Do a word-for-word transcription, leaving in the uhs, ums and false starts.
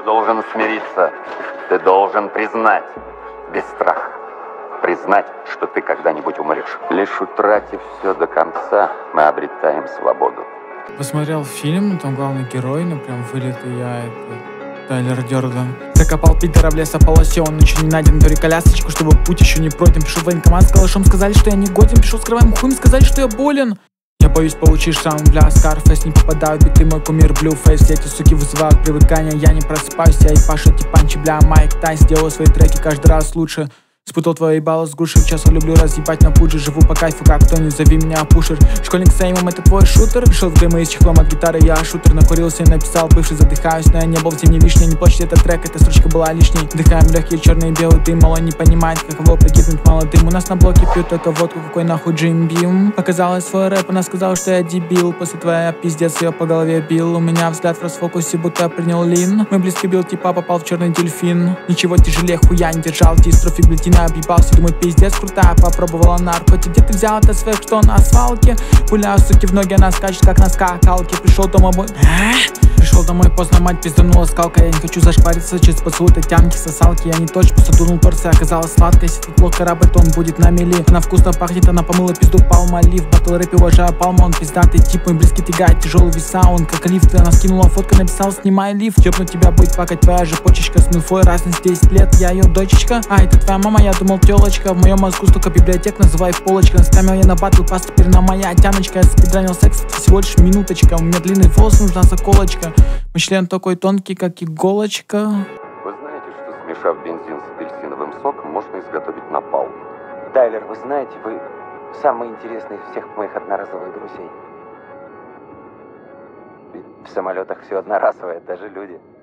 должен смириться. Ты должен признать, без страха, признать, что ты когда-нибудь умрешь. Лишь утратив все до конца, мы обретаем свободу. Посмотрел фильм, там главный герой, ну прям вылитый я, это Тайлер Дёрден. Закопал пидора в лесополосе, он еще не найден, говорю колясочку, чтобы путь еще не пройден. Пришел в военкомат с калашом, сказали, что я не годен. Пришел с кровавым хуем, сказали, что я болен. Я боюсь получишь сам, бля, Scarface, не попадают биты, мой кумир Blueface. Все эти суки вызывают привыкание, я не просыпаюсь, я и Паша Типанчи, бля, Майк Тайс. Делаю свои треки каждый раз лучше. Спутал твои ебало с грушей, сейчас люблю разъебать на пудже. Живу по кайфу, как кто, не зови меня пушер. Школьник с эймом, это твой шутер. Пришел в геймы с чехлом от гитары, я шутер. Накурился и написал, бывший задыхаюсь, но я не был в зимней вишне. Не плачьте, этот трек, эта строчка была лишней. Вдыхаем легкие черные белый дым, мало не понимает, каково погибнуть молодым. У нас на блоке пьют только водку, какой нахуй Джим Бим. Показалось свой рэп, она сказала, что я дебил. После твоя пиздец ее по голове бил. У меня взгляд в расфокусе, будто я принял лин. Мой близкий бил, типа попал в черный дельфин. Ничего тяжелее хуя не держал, дистрофи бюллетина объебался, думаю, пиздец крутая, попробовала наркотик. Где ты взял это свек, что на свалке? Пуляю, суки, в ноги, она скачет, как на скакалке. Пришел домой, Пришел домой поздно, мать пизданула скалка. Я не хочу зашпариться, через поцелуй тянки, сосалки. Я не точно, просто дунул порция, оказалась сладкой. Если тут плохо работает, он будет на мели. Она вкусно пахнет, она помыла пизду Палмолив. Батл рэпе уважаю Палма, он пиздатый тип. Мой близкий тягает тяжелый веса, он как лифт. Она скинула фотку, написал, снимай лифт. Ёбну тебя, будет плакать твоя же почечка. С милфой разность десять лет, я ее дочечка. А это твоя мама, я думал телочка. В моем мозгу столько библиотек, называй полочка. Наставил я на батл пас, теперь на моя тяночка. Я спидранил секс, это всего лишь минуточка. У меня длинный волос, нужна заколочка. Мой член такой тонкий, как иголочка. Вы знаете, что смешав бензин с апельсиновым соком, можно изготовить напалм? Тайлер, вы знаете, вы самый интересный из всех моих одноразовых друзей. Ведь в самолетах все одноразовое, даже люди.